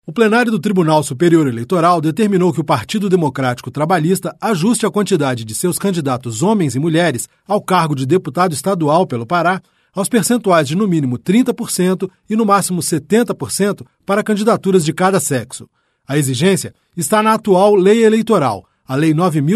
O plenário do Tribunal Superior Eleitoral determinou que o Partido Democrático Trabalhista ajuste a quantidade de seus candidatos homens e mulheres ao cargo de deputado estadual pelo Pará aos percentuais de no mínimo 30% e no máximo 70% para candidaturas de cada sexo. A exigência está na atual Lei Eleitoral, a Lei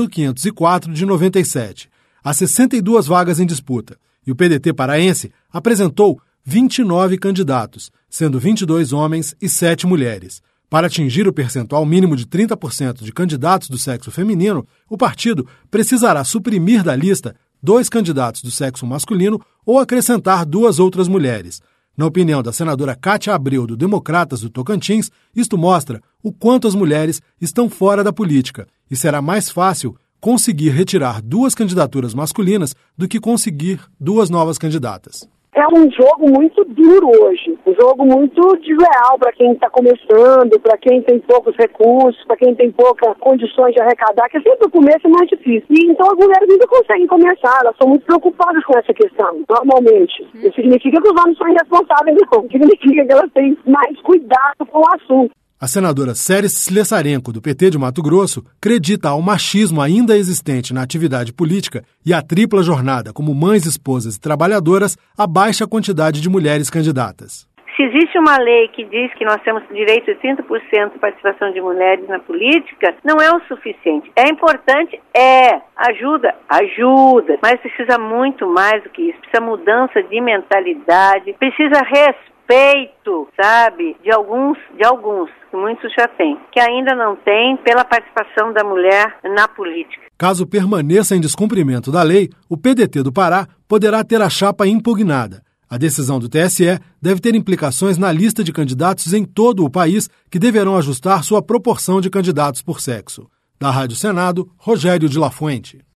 9.504 de 97. Há 62 vagas em disputa e o PDT paraense apresentou 29 candidatos, sendo 22 homens e 7 mulheres. Para atingir o percentual mínimo de 30% de candidatos do sexo feminino, o partido precisará suprimir da lista 2 candidatos do sexo masculino ou acrescentar 2 outras mulheres. Na opinião da senadora Cátia Abreu, do Democratas do Tocantins, isto mostra o quanto as mulheres estão fora da política e será mais fácil conseguir retirar 2 candidaturas masculinas do que conseguir 2 novas candidatas. É um jogo muito duro hoje, um jogo muito desleal para quem está começando, para quem tem poucos recursos, para quem tem poucas condições de arrecadar, que sempre o começo é mais difícil. E então as mulheres nunca conseguem começar, elas são muito preocupadas com essa questão, normalmente. Não significa que os homens são irresponsáveis, não. Significa que elas têm mais cuidado com o assunto. A senadora Séries Slessarenko, do PT de Mato Grosso, acredita ao machismo ainda existente na atividade política e à tripla jornada como mães, esposas e trabalhadoras a baixa quantidade de mulheres candidatas. Se existe uma lei que diz que nós temos direito a 30% de participação de mulheres na política, não é o suficiente. É importante, ajuda, mas precisa muito mais do que isso. Precisa mudança de mentalidade, precisa respeito, sabe, de alguns, que muitos já têm, que ainda não têm pela participação da mulher na política. Caso permaneça em descumprimento da lei, o PDT do Pará poderá ter a chapa impugnada. A decisão do TSE deve ter implicações na lista de candidatos em todo o país que deverão ajustar sua proporção de candidatos por sexo. Da Rádio Senado, Rogério de La Fuente.